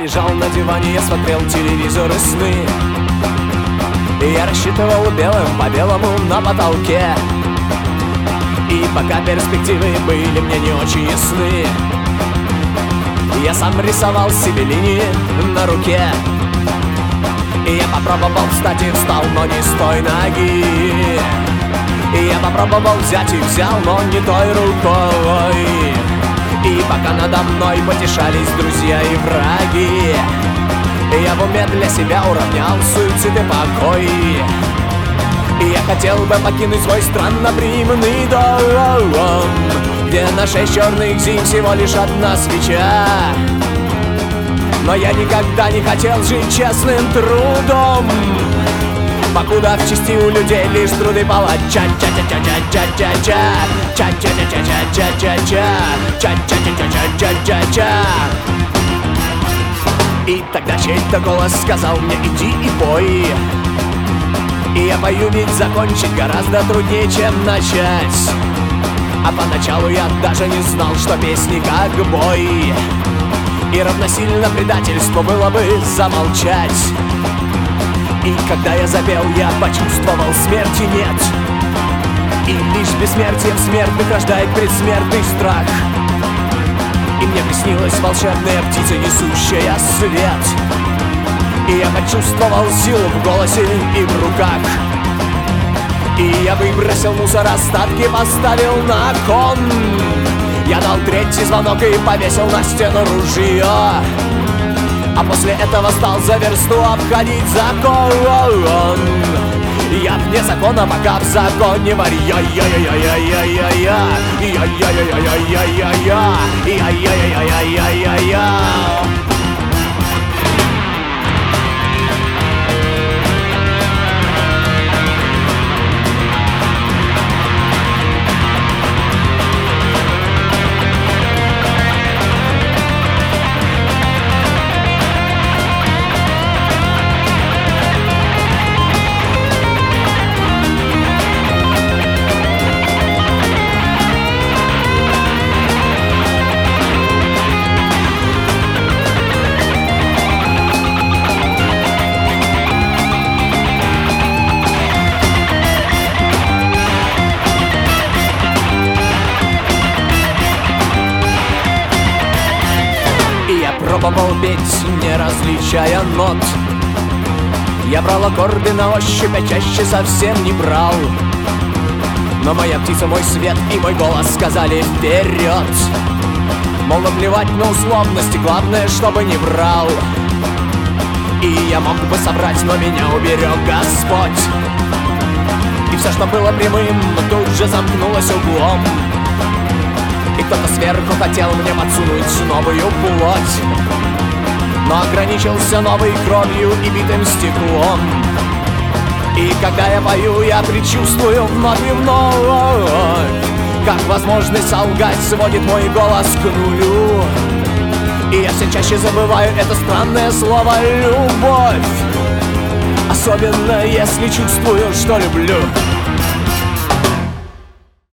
лежал на диване, я смотрел телевизор и сны. И я рассчитывал белым по белому на потолке. И пока перспективы были мне не очень ясны, я сам рисовал себе линии на руке. И я попробовал встать и встал, но не с той ноги. И я попробовал взять и взял, но не той рукой. И пока надо мной потешались друзья и враги, я в уме для себя уравнял суицид и покой. И я хотел бы покинуть свой странноприимный дом, где на 6 черных зим всего лишь одна свеча. Но я никогда не хотел жить честным трудом, покуда в части у людей лишь труды палача. Ча-ча-ча-ча-ча-ча-ча, ча-ча-ча-ча-ча-ча-ча, ча-ча-ча-ча-ча-ча-ча. И тогда чей-то голос сказал мне: иди и пой. И я пою, ведь закончить гораздо труднее, чем начать. А поначалу я даже не знал, что песни как бой, и равносильно предательству было бы замолчать. И когда я запел, я почувствовал: смерти нет. И лишь бессмертием смертных рождает предсмертный страх. И мне приснилась волшебная птица, несущая свет. И я почувствовал силу в голосе и в руках. И я выбросил мусор, остатки поставил на кон. Я дал 3-й звонок и повесил на стену ружье. А после этого стал за версту обходить закон. Я вне закона, пока в законе варь. Я-я-я-я-я-я-я-я, я-я-я-я-я-я-я, я-я-я-я-я-я-я. Пробовал петь, не различая нот. Я брал аккорды на ощупь, а чаще совсем не брал. Но моя птица, мой свет и мой голос сказали: вперед! Мол, наплевать на условности, главное, чтобы не врал. И я мог бы собрать, но меня уберег Господь. И все, что было прямым, тут же замкнулось углом. И кто-то сверху хотел мне подсунуть новую плоть, но ограничился новой кровью и битым стеклом. И когда я пою, я предчувствую вновь и вновь, как возможность солгать сводит мой голос к нулю. И я все чаще забываю это странное слово «любовь», особенно если чувствую, что люблю.